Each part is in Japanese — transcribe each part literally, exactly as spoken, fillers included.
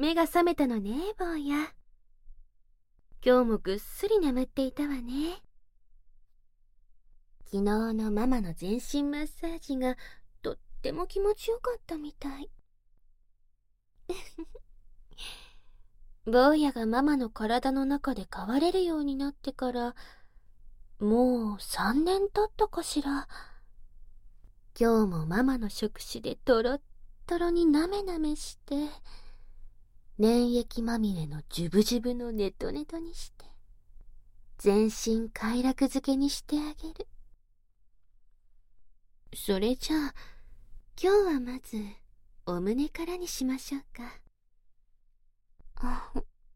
目が覚めたのね、坊や。今日もぐっすり眠っていたわね。昨日のママの全身マッサージがとっても気持ちよかったみたい。坊やがママの体の中で飼われるようになってからもうさんねん経ったかしら。今日もママの触手でトロットロになめなめして粘液まみれのジュブジュブのネトネトにして全身快楽づけにしてあげる。それじゃあ今日はまずお胸からにしましょうか。あ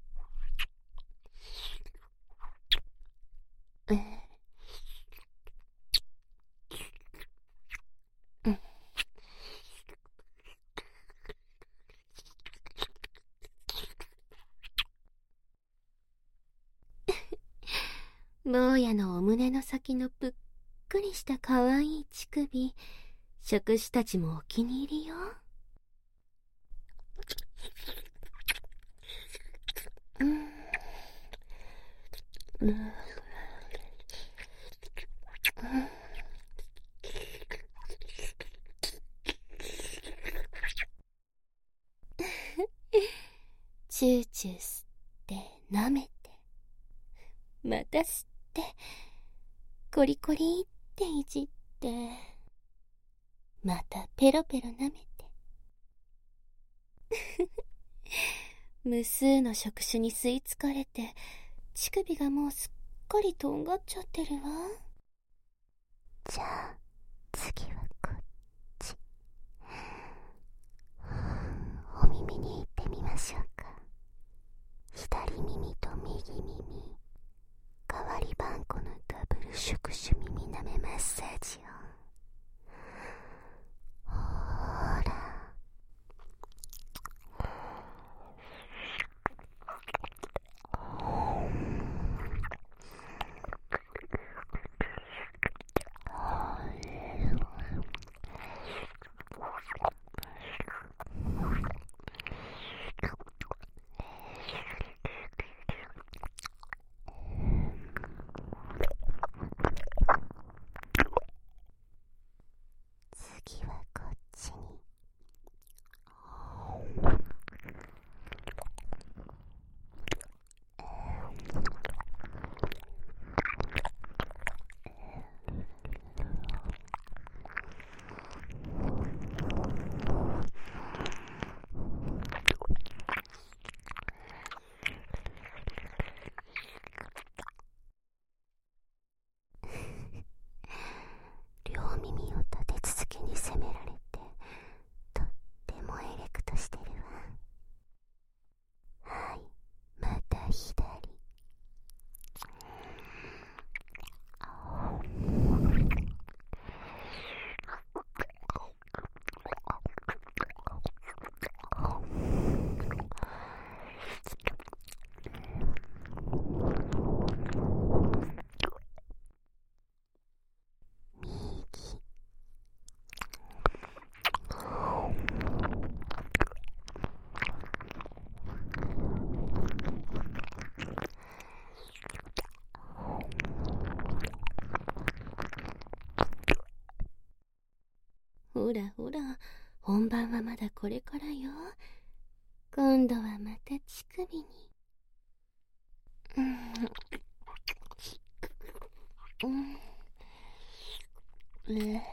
えうん。坊やのお胸の先のぷっくりしたかわいい乳首、触手たちもお気に入りよ。うん、うん、チューチュー吸って舐めてまた吸ってコリコリっていじってまたペロペロ舐めて無数の触手に吸い付かれて乳首がもうすっかりとんがっちゃってるわ。じゃあ次はこっち。お耳に行ってみましょうか。左耳と右耳代わり番このダブル触手耳なめマッサージを。ほーら次はこっちに。両耳を立て続けに責められてとってもエレクトしてるわ。はい、また左。ほらほら、本番はまだこれからよ。今度はまた乳首に。うん、うん、ね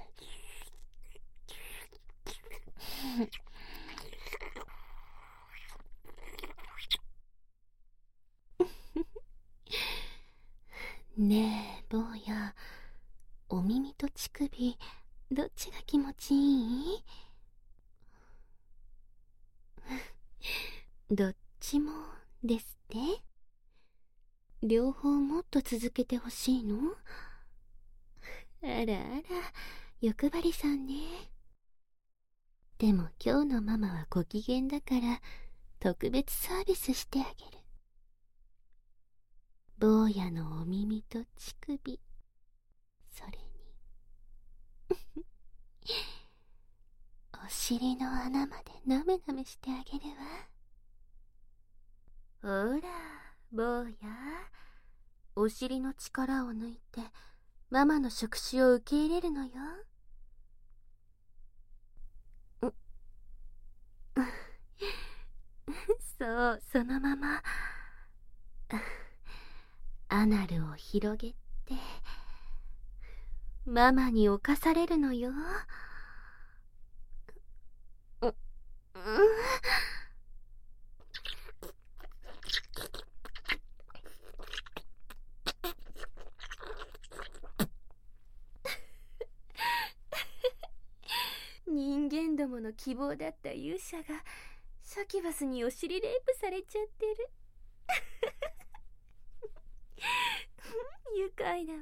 え坊や、お耳と乳首どっちが気持ちいい？どっちもですって？両方もっと続けてほしいの？あらあら、欲張りさんね。でも今日のママはご機嫌だから特別サービスしてあげる。坊やのお耳と乳首、それにお尻の穴までなめなめしてあげるわ。 ほら、坊や。お尻の力を抜いて、ママの触手を受け入れるのよ。そう、そのまま。アナルを広げて、ママに侵されるのよ。う、うん人間どもの希望だった勇者がサキュバスにお尻レイプされちゃってる。愉快だわ。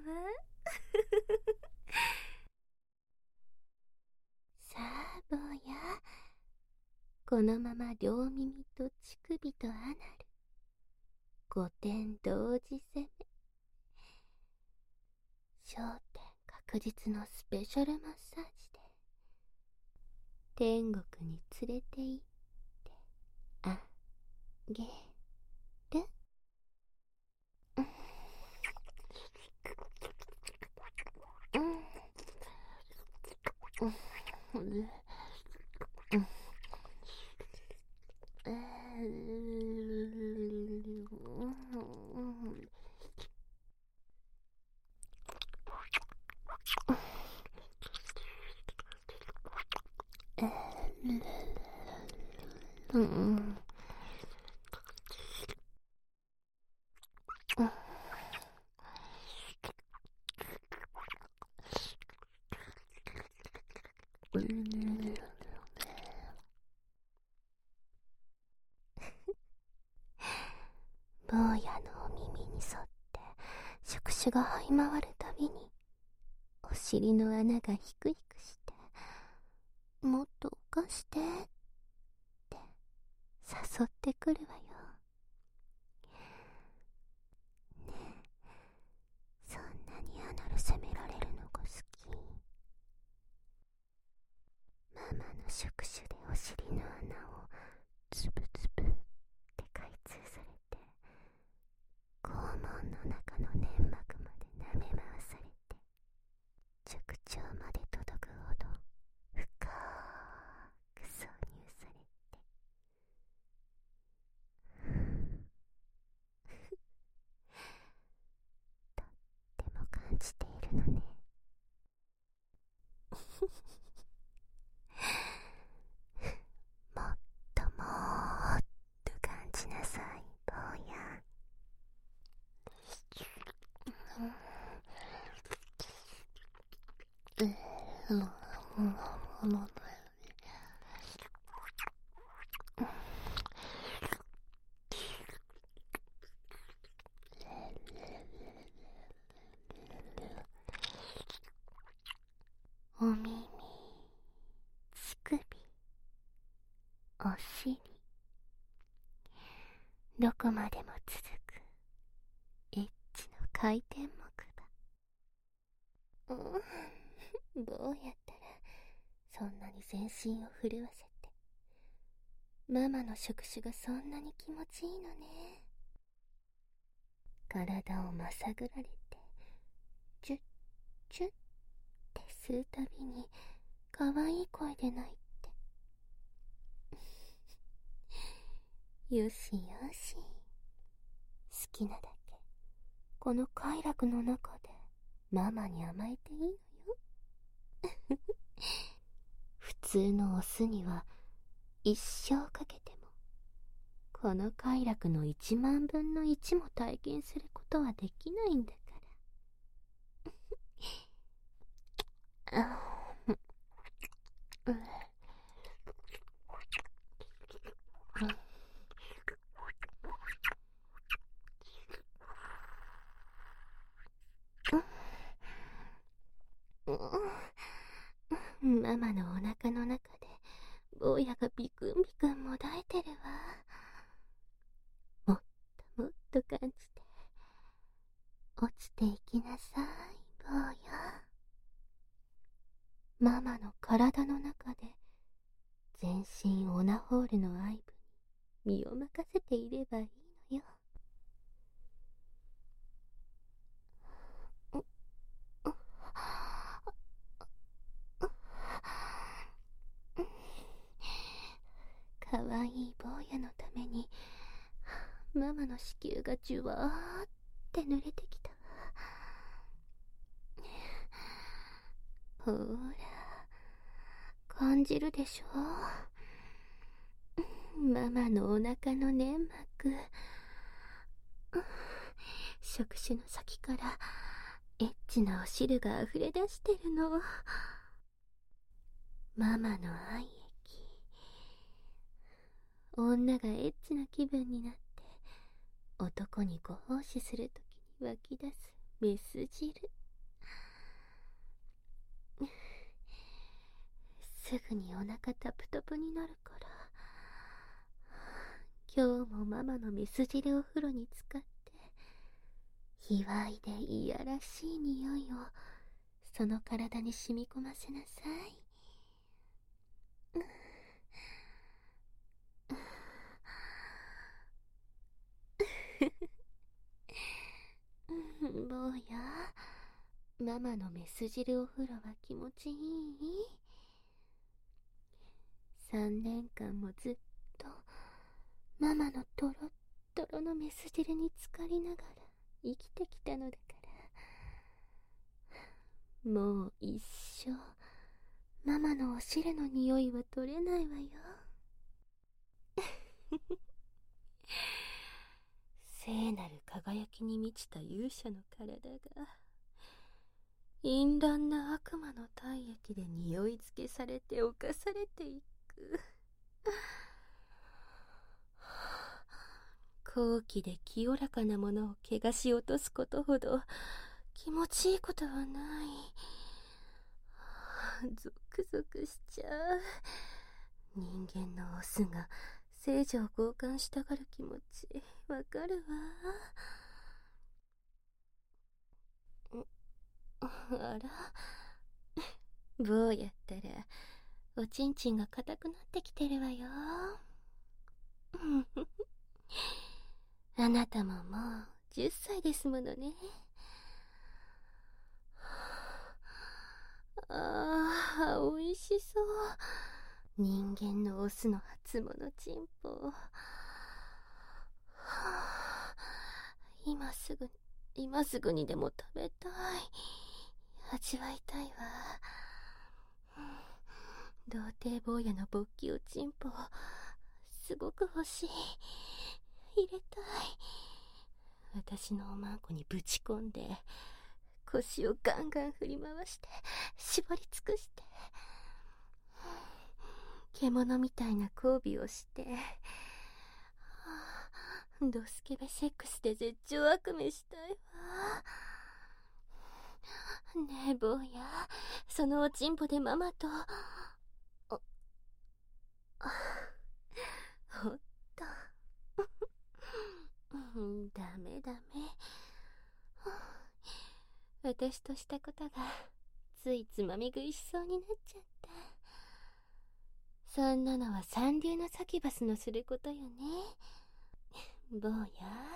さあ坊や、このまま両耳と乳首とアナル、ごてん同時攻め。焦点確実のスペシャルマッサージで天国に連れて行ってあげる。うん坊やのお耳に沿って触手が這い回るたびにお尻の穴がヒクヒクしてもっと犯してって誘ってくるわよ。ねえ、そんなにアナル責められるのが好き？ママの触手でお尻の穴をズブズブって開通されて肛門の中の粘膜まで舐め回されて直腸まで届くほど深く挿入されてとっても感じているのね。もっともっと感じなさい坊や。お耳、乳首、お尻、どこまでも続くエッチの回転木馬。うん、どうやったらそんなに全身を震わせてママの触手がそんなに気持ちいいのね。体をまさぐられてチュッチュッって吸うたびに可愛い声で泣いてよしよし、好きなだけこの快楽の中でママに甘えていいのよ。普通のオスには一生かけてもこの快楽の一万分の一も体験することはできないんだから。あうんママのお腹の中で坊やがビクンビクンもだえてるわ。もっともっと感じて落ちていきなさい坊や。ママの体の中で全身オナホールの愛撫に身を任せていればいいのよ。 よ。かわいい坊やのためにママの子宮がじゅわーって濡れてきた。ほら、感じるでしょ。ママのお腹の粘膜、触手の先からエッチなお汁が溢れ出してるの。ママの愛液、女がエッチな気分になって男にご奉仕するときに湧き出すメス汁。すぐにお腹タプタプになるから、今日もママのメス汁お風呂に浸かって卑猥でいやらしい匂いをその体に染み込ませなさい。坊や、ママのメス汁お風呂は気持ちいい？三年間もずっとママのトロットロのメス汁に浸かりながら生きてきたのだから、もう一生ママのお汁の匂いは取れないわよ。聖なる輝きに満ちた勇者の体が淫乱な悪魔の体液で匂い付けされて侵されていく。高貴で清らかなものを汚し落とすことほど気持ちいいことはない。ゾクゾクしちゃう。人間のオスが聖女を強姦したがる気持ちわかるわ。あら、坊やったらおちんちんが硬くなってきてるわよ。あなたももうじゅっさいですものね。ああ、おいしそう。人間のオスの初物チンポ。今すぐ、今すぐにでも食べたい。味わいたいわ。童貞坊やの勃起おちんぽ、すごく欲しい。入れたい。私のおまんこにぶち込んで、腰をガンガン振り回して、絞り尽くして、獣みたいな交尾をして、ドスケベセックスで絶頂悪夢したいわ。ねえ坊や、そのおちんぽでママと、お、おっと。ダメダメ。私としたことがついつまみ食いしそうになっちゃった。そんなのは三流のサキュバスのすることよね。坊や、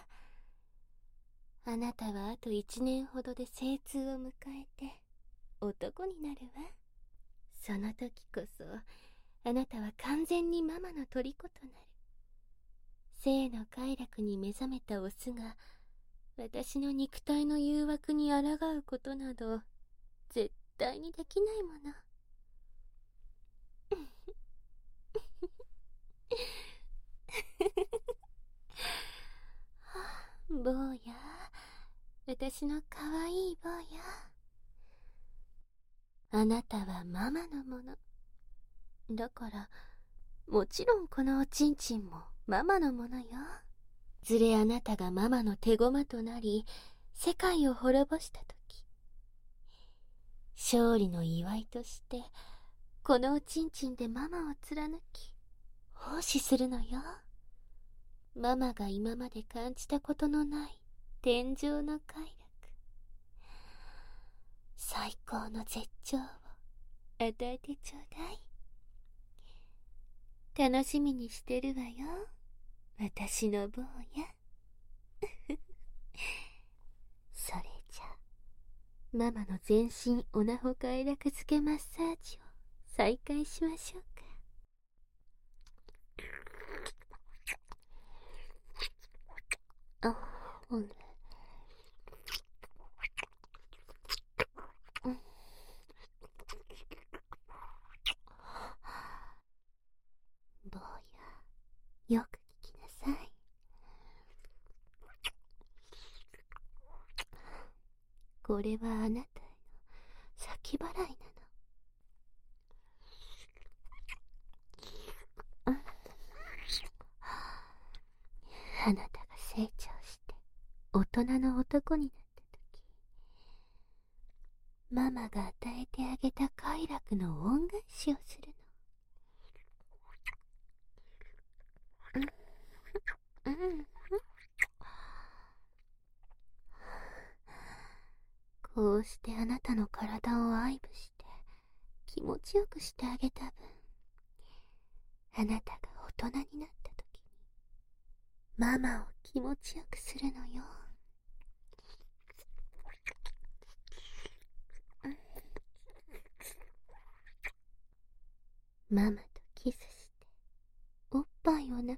あなたはあと一年ほどで精通を迎えて男になるわ。その時こそあなたは完全にママの虜となる。性の快楽に目覚めたオスが私の肉体の誘惑に抗うことなど絶対にできないもの。坊や、私のかわいい坊や、あなたはママのものだから、もちろんこのおちんちんもママのものよ。いずれあなたがママの手駒となり世界を滅ぼしたとき、勝利の祝いとしてこのおちんちんでママを貫き奉仕するのよ。ママが今まで感じたことのない天上の快楽、最高の絶頂を与えてちょうだい。楽しみにしてるわよ、私の坊や。 それじゃ、ママの全身おなほ快楽づけマッサージを再開しましょうか。あ、ほん。坊や、よく聞きなさい。これはあなたへの先払いなの。あなたが成長して大人の男になった時、ママが与えてあげた快楽の恩返しをするの。うん、うん。こうしてあなたの体を愛撫して気持ちよくしてあげた分、あなたが大人になった時にママを気持ちよくするのよ。ママとキスしておっぱいを舐めて、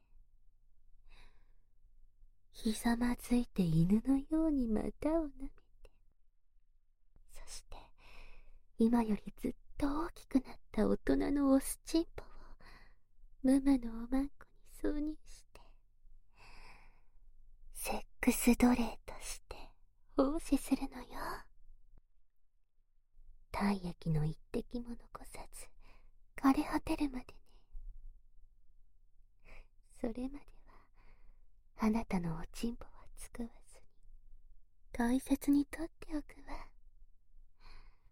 ひざまずいて犬のように股を舐めて、そして今よりずっと大きくなった大人のオスチンポをママのおまんこに挿入して、セックス奴隷として奉仕するのよ。体液の一滴も残さず枯れ果てるまでね。それまではあなたのおちんぽは使わずに大切にとっておくわ。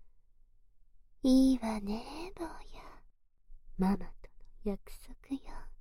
いいわね、坊や。ママとの約束よ。